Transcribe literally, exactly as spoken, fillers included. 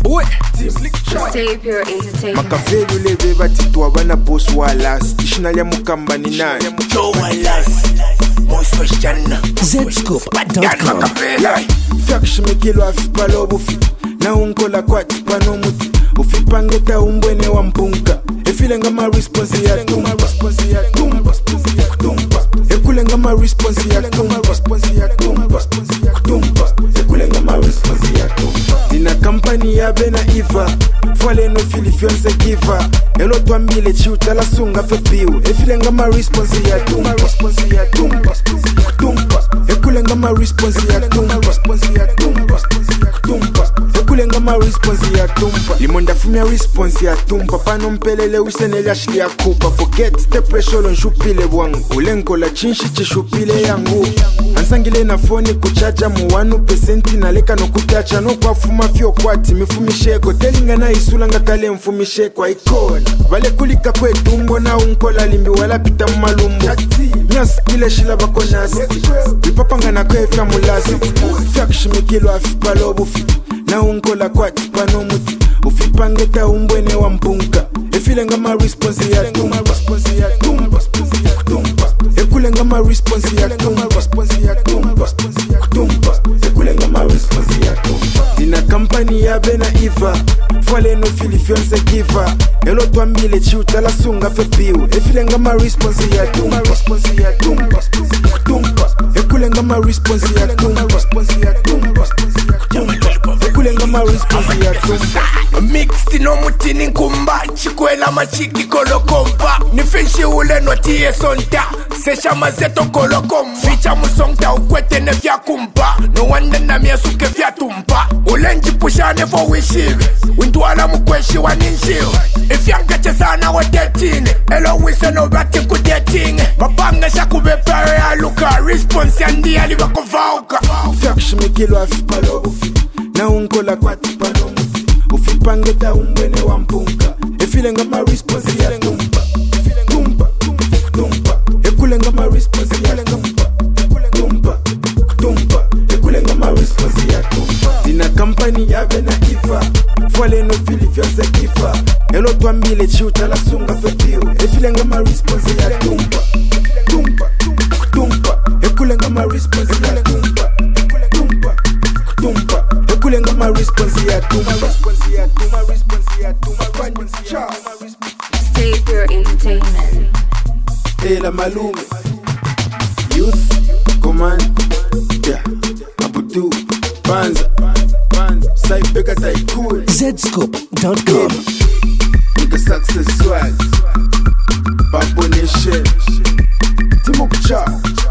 boy. Stay Pure Entertainment. Makafelu leve batitu abana boss walas. Tishinali ya mukamba ni nani? Joe walas. Boss Westjana. Zscoop dot com. Fiakshe mekelo afipalo bufi. Na unkola kwati pano muti. Ufipangeta umbwene wa mpunga. Efile ngama response ya tumba. Ekule ngama response ya tumba. Ekule ngama response ya tumba. Dina kampani ya bena iva. Fwale no fili fionse giva. Elo tuambile chiuta la sunga fe piu. Efile ngama response ya tumba. Ekule ngama response ya tumba. Ekule ngama response ya tumba. Limonda fumia response ya tumba. Pano mpelele usenele ashili ya kupa. Forget the pressure on shupile wangu. Ulenko la chinshi chishupile yangu. Ansangile na foni kuchacha muwanu pesenti na leka no kutacha no kwa fuma fio kwati mifumisheko telinga na isula nga kale mfumisheko ikona vale kulika kwetu mbona unkola limbi wala pita mmalumbu nyas kile shila bako nasi vipapanga na kwefya mulasi fiakshimikilo afipalo bufi na unkola kwati pano muti ufipangeta umbwene wa mpunga efile ngama response ya tumba ekule ngama response ya tumba ekule ngama response ya tumba dina kampani ya bena iva fwale no fili fionse giva elo tuambile chiuta la sunga fe piu efile ngama response ya tumba ekule ngama response ya tumba ekule ngama response ya tumba Mixed no mutini nkumba chikwela machiki kolokomba nifenshi ule notie sonta sesha mazeto kolokomba ficha musongta ukwete ne vya kumba no wanda na miesuke vya tumba ulenji pushane fo wishive wintwala mukweshi waninjiwe ifyangache sana wa tetine elo wise no bati kudetinge mapanga shakube pare ya luka response ya ndi ali wako vauka fiakshimikilo afipalo bufi na unkola kwati pano ufipangeta umbwene wa mpunga efile ngama response ya tumba ekule ngama response ya tumba ekule ngama response ya tumba dina kampani ya bena iva fwale no fili fionse giva elo tuambile chiuta la sunga fe piu efile ngama response ya tumba ekule ngama response ya tumba ekule ngama response ya tumba Stay Pure Entertainment. Ela malume Youth Command Yeah Abudu Banza Saipeka Taikul Zscoop dot com. Nigga Success Swag Babo Nation Timo Kucha